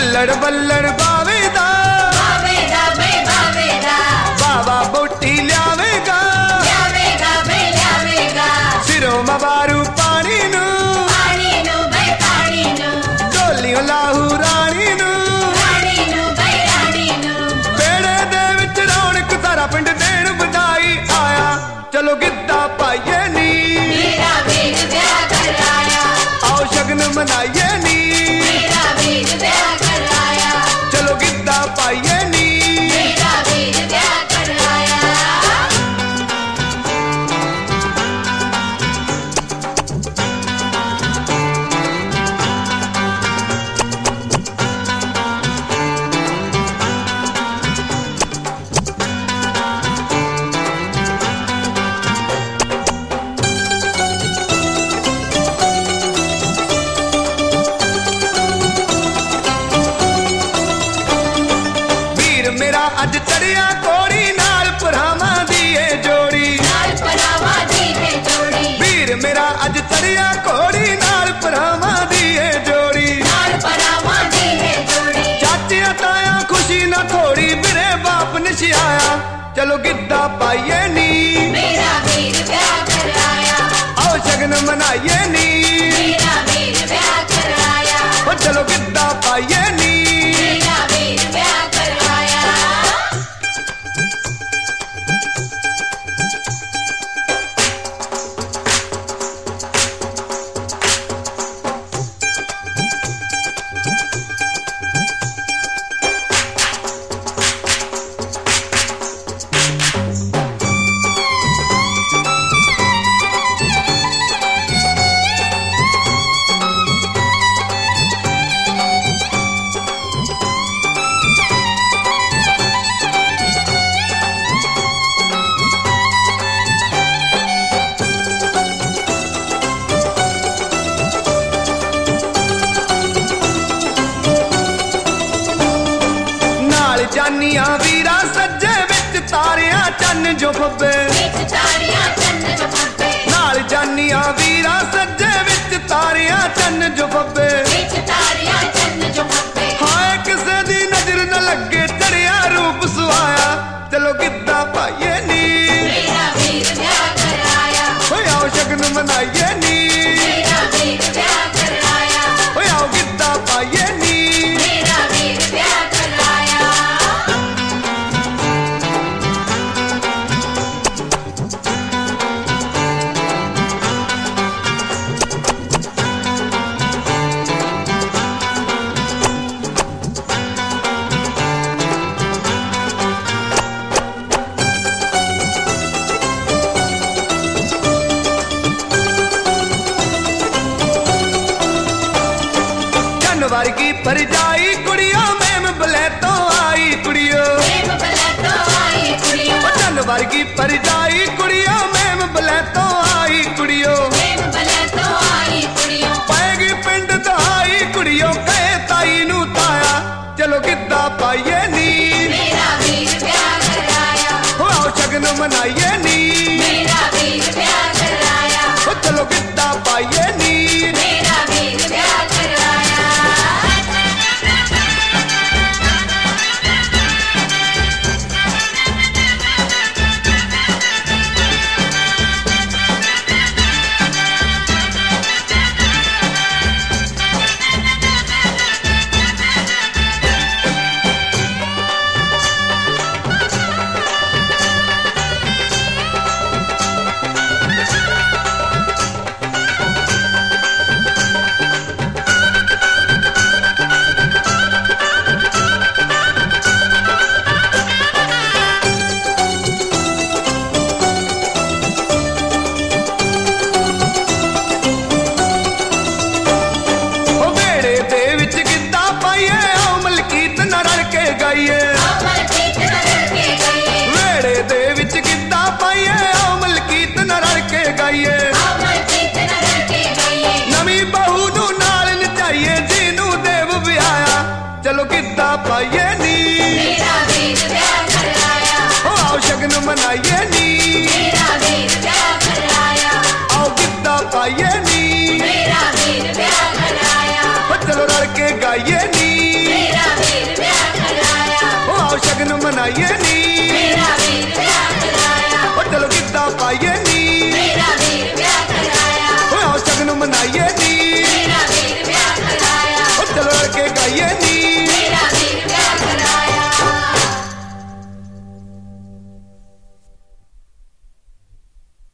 हुल्लड़ बल्लड़ बावेदा बावेदा बे बावेदा बाबा बोटी ल्यावेगा ल्यावेगा बे ल्यावेगा सिरों मवारू पानी नू बे पानी नू ढोलियों लाहू रानी नू बे रानी नू बेड़े दे विच रौनक सारा पिंड देण बधाई आया चलो गिद्दा पाइए नी मेरा वीर ब्याह कर आया आओ शगन मनाइए नी मेरा वीर ब्याह कर आया चलो गिद्दा पाइए नी मेरा वीर ब्याह कर आया मेरा अज चढ़िया कोड़ी नाल भरावां दी ए जोड़ी नाल भरावां दी ए जोड़ी वीर मेरा अज चढ़िया कोड़ी नाल भरावां दी ए जोड़ी नाल भरावां दी ए जोड़ी चाचिया ताया खुशी ना थोड़ी मेरे बाप निशियाया चलो गिद्दा पाइए नी मेरा वीर ब्याह कर आया आओ शगन मनाइए नी मेरा वीर ब्याह कर आया ओ चलो गिद्दा पाइए नी मेरा वीर ब्याह कर आया जानिया वीरा सज्जे विच तारिया चन्न जो फब्बे नाल जानिया वीरा सज्जे विच तारिया चन्न जो फब्बे हाय किसे दी नजर न लगे चढ़िया रूप सुहाया चलो गिद्दा पाइए नी होए आओ शगन मनाइए नी होए आओ गिद्दा पाइए नी वर्गी परजाई कुड़ियों मेम बले तो आई कुड़ियों चन वर्गी परजाई कुड़ियों मेम बले तो आई कुड़ियों पैगी पिंड दहाई कुड़ियों कहे ताई नू ताया चलो गिद्दा पाइए नी हो आओ शगन मनाइए नी हो चलो गिद्दा पाइए नी वेड़े दे विच गिद्दा पाइए आओ मलकीत न रल के गाइए नवी बहू नू नाल नचाइए जी नू देव विआया चलो गिद्दा पाइए